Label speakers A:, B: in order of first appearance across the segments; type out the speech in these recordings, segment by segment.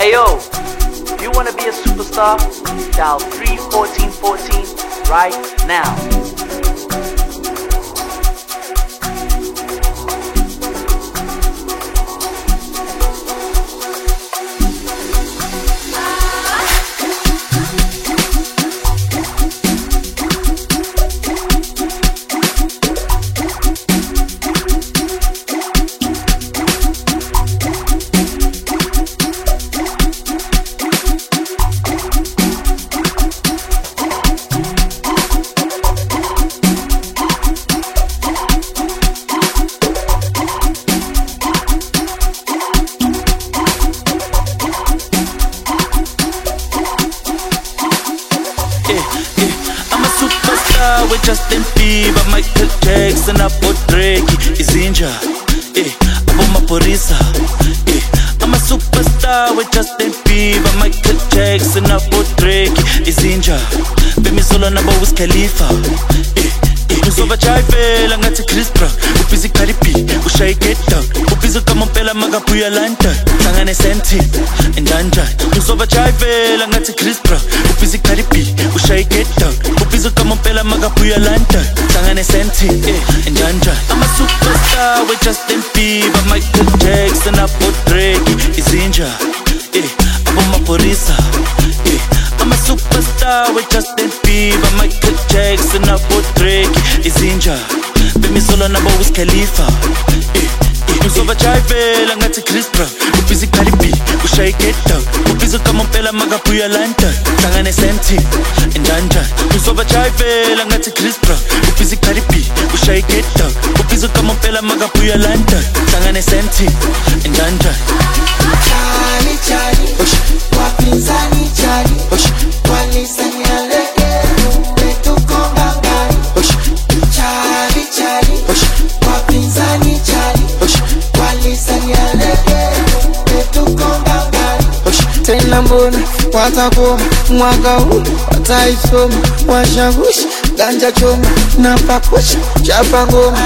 A: Hey yo, if you wanna be a superstar, dial 31414 right now.
B: With Justin Bieber, Michael Jackson, Apo Drake, Izinja, Apo Maporisa, I'm a superstar with Justin Bieber, Michael Jackson, Apo Drake, Izinja, Bemi Solo Naba Wiz Khalifa, Uzova Chayfela ngathi Chris Brown, ubhizi Cardi B, ushaye get down, ubhizi kamompela magabuya lanta, hlangane senti, enjanja. Uzova Chayfela ngathi Chris Brown, ubhizi Cardi B, ushaye get down, ubhizi kamompela magabuya lanta, hlangane senti, enjanja. I'm a superstar with Justin Bieber, Michael Jackson, Apo Drake, Izinja, Apo Maporisa, I'm a superstar with Justin Bieber, Michael Jackson, Apo Drake, Izinja, Bemi Solo Naba Wiz Khalifa, Uzova Chayfela ngathi Chris Brown, ubhizi Cardi B, ushaye get down, ubhizi kamompela magabuya lanta, hlangane senti, enjanja. Uzova Chayfela ngathi Chris Brown, ubhizi Cardi B, ushaye get down, ubhizi kamompela magabuya lanta, hlangane senti, enjanja.
C: Charlie, Charlie, wapinzani Charlie, walisani aleke, wetukonga ngani. Charlie, Charlie, wapinzani Charlie, walisani aleke, wetukonga ngani. Tena mbona watakoma mwaka huu, wataisoma washawishi, ganja choma na pakusha chapa ngoma.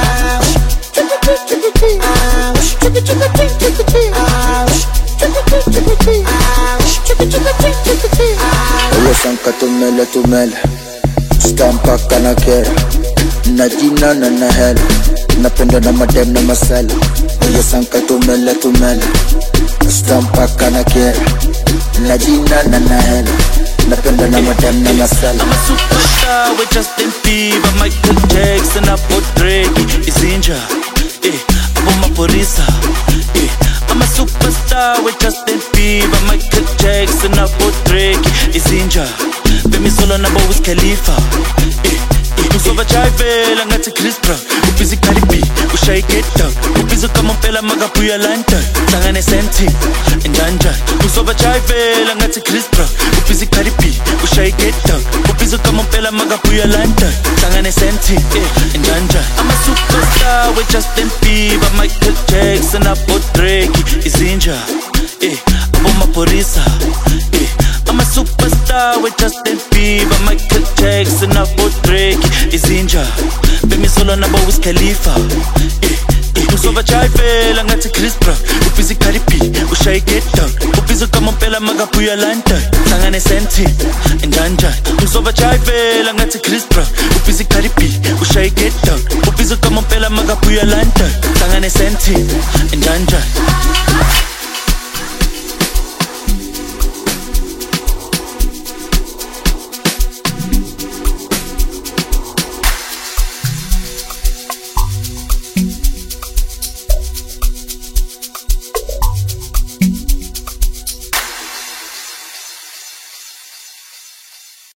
D: Oye sanka tumele Stampa kana kera Na jina na na hela Napenda na madem na masala Oye sanka tumele Stampa kana kera Na jina na na hela Napenda na madem na masala.
B: I'm a superstar with Justin Bieber, Michael Jackson, Apo Drake, Izinja, Apo Maporisa, I'm a superstar with Justin Bieber, Michael Jackson, Apo Drake, Izinja, Bemi Solo Naba Wiz Khalifa, Uzova Chayfela ngathi Chris Brown, ubhizi Cardi B, ushaye get down, ubhizi kamompela magabuya lanta, hlangane senti, enjanja. Uzova Chayfela ngathi Chris Brown, ubhizi Cardi B, ushaye get down, ubhizi kamompela magabuya lanta, hlangane senti, enjanja. I'm a superstar with Justin Bieber, Michael Jackson, Apo Drake, Izinja, Apo Maporisa, I'm a superstar with Justin Bieber, Michael Jackson, Apo Drake, Izinja, Bemi Solo Naba Wiz Khalifa, Uzova Chayfela ngathi Chris Brown, ubhizi Cardi B, ushaye get down, ubhizi kamompela magabuya lanta, hlangane senti, enjanja. Uzova Chayfela ngathi Chris Brown, ubhizi Cardi B, ushaye get down, ubhizi kamompela magabuya lanta, hlangane senti, enjanja.